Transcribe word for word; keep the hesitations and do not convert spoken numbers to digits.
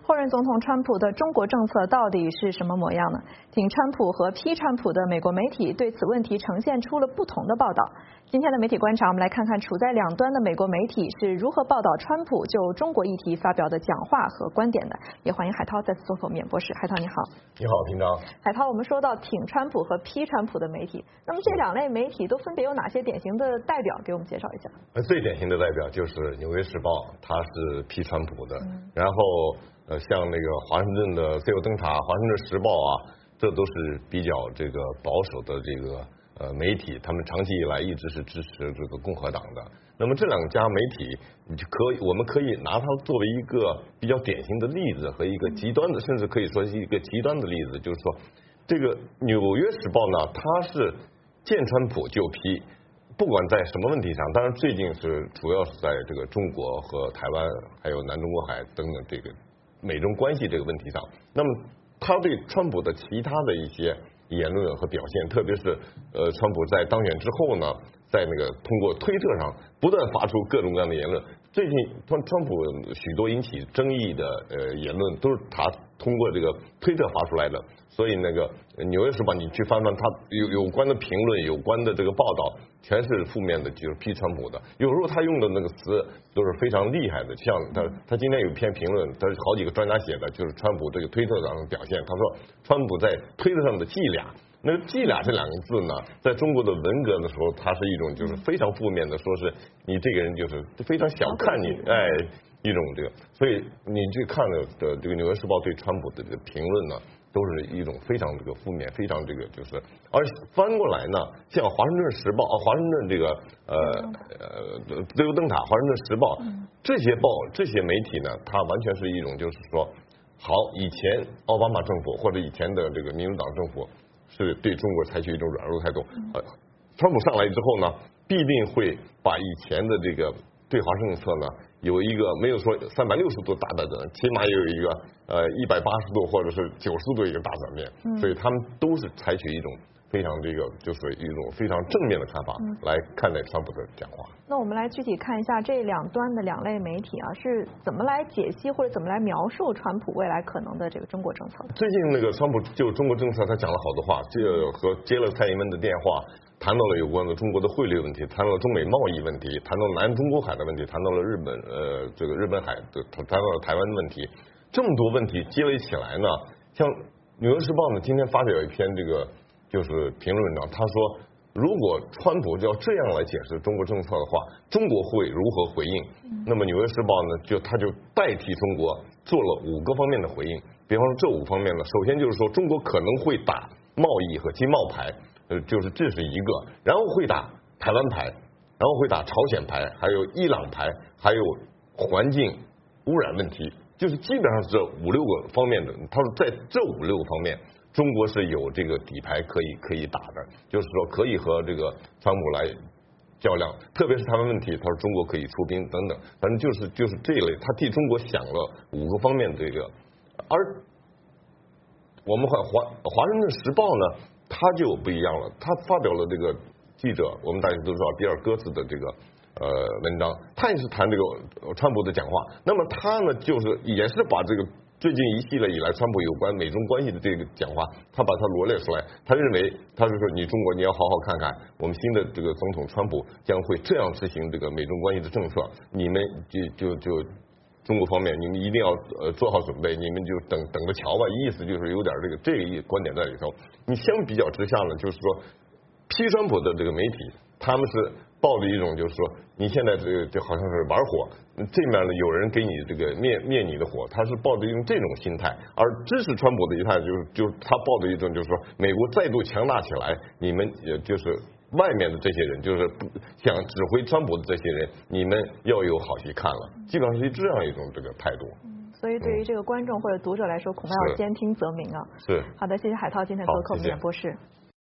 后任总统川普的中国政策到底是什么模样呢？挺川普和批川普的美国媒体对此问题呈现出了不同的报道。今天的媒体观察，我们来看看处在两端的美国媒体是如何报道川普就中国议题发表的讲话和观点的。也欢迎海涛再次做客免博士。海涛你好。 你好，平常。 海涛，我们说到挺川普和批川普的媒体，那么这两类媒体都分别有哪些典型的代表？给我们介绍一下。 最典型的代表就是《纽约时报》，它是批川普的，嗯、然后呃，像那个华盛顿的自由灯塔、华盛顿时报啊，这都是比较这个保守的这个呃媒体，他们长期以来一直是支持这个共和党的。那么这两家媒体，你就可以，我们可以拿它作为一个比较典型的例子和一个极端的，甚至可以说是一个极端的例子，就是说，这个《纽约时报》呢，它是见川普就批。不管在什么问题上，当然最近是主要是在这个中国和台湾还有南中国海等等这个美中关系这个问题上，那么他对川普的其他的一些言论和表现，特别是呃川普在当选之后呢，在那个通过推特上不断发出各种各样的言论，最近川川普许多引起争议的呃言论都是他通过这个推特发出来的，所以那个《纽约时报》你去翻翻他有有关的评论、有关的这个报道，全是负面的，就是批川普的。有时候他用的那个词都是非常厉害的，像他他今天有一篇评论，他好几个专家写的，就是川普这个推特上的表现。他说川普在推特上的伎俩，那个伎俩这两个字呢，在中国的文革的时候，它是一种就是非常负面的，说是你这个人就是非常小看你，哎。一种这个，所以你去看的的这个《纽约时报》对川普的这个评论呢，都是一种非常这个负面，非常这个就是，而翻过来呢，像《华盛顿时报》啊，《华盛顿这个呃呃自由灯塔》《华盛顿时报》这些报这些媒体呢，它完全是一种就是说，好，以前奥巴马政府或者以前的这个民主党政府是对中国采取一种软弱态度，呃，川普上来之后呢，必定会把以前的这个对华政策呢。有一个没有说三百六十度大的转，起码也有一个呃一百八十度或者是九十度一个大转变，嗯、所以他们都是采取一种非常这个就是一种非常正面的看法来看待川普的讲话。 那我们来具体看一下这两端的两类媒体啊，是怎么来解析或者怎么来描述川普未来可能的这个中国政策？ 最近那个川普就中国政策，他讲了好多话，这和接了蔡英文的电话。谈到了有关的中国的汇率问题，谈到了中美贸易问题，谈到了南中国海的问题，谈到了日本呃这个日本海的，谈到了台湾的问题，这么多问题积累起来呢，像《纽约时报》呢今天发表一篇这个就是评论文章，他说如果川普要这样来解释中国政策的话，中国会如何回应？那么《纽约时报》呢就他就代替中国做了五个方面的回应，比方说这五方面呢，首先就是说中国可能会打贸易和经贸牌。呃，就是这是一个，然后会打台湾牌，然后会打朝鲜牌，还有伊朗牌，还有环境污染问题，就是基本上是这五六个方面的。他说在这五六个方面，中国是有这个底牌可以可以打的，就是说可以和这个川普来较量，特别是台湾问题，他说中国可以出兵等等，反正就是就是这一类，他替中国想了五个方面这个，而我们华华华盛顿时报呢。他就不一样了，他发表了这个记者，我们大家都知道比尔戈茨的这个呃文章，他也是谈这个川普的讲话。那么他呢，就是也是把这个最近一系列以来川普有关美中关系的这个讲话，他把它罗列出来。他认为，他是说你中国你要好好看看，我们新的这个总统川普将会这样执行这个美中关系的政策，你们就就就。中国方面，你们一定要呃做好准备，你们就等等着瞧吧。意思就是有点这个这个观点在里头。你相比较之下呢，就是说批川普的这个媒体，他们是抱着一种就是说，你现在这个就好像是玩火，这面呢有人给你这个灭灭你的火，他是抱着一种这种心态。而支持川普的一派就是就是他抱着一种就是说，美国再度强大起来，你们也就是。外面的这些人，就是想指挥川普的这些人，你们要有好戏看了，基本上是这样一种这个态度。 嗯，所以对于这个观众或者读者来说，恐怕要兼听则明啊。 是。 好的，谢谢海涛今天做客我们演播室。